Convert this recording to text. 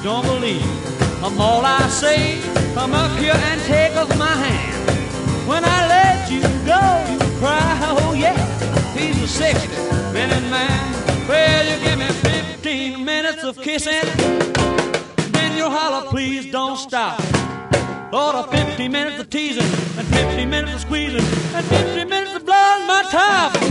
don't believe all I say. Come up here and take off my hand. When I let you go, you cry, oh yeah. He's a 60-minute man. Well, you give me 15 minutes of kissing, then you holler, please don't stop. Lord, 50 minutes of teasing, and 50 minutes of squeezing, and 50 minutes of blowing my top.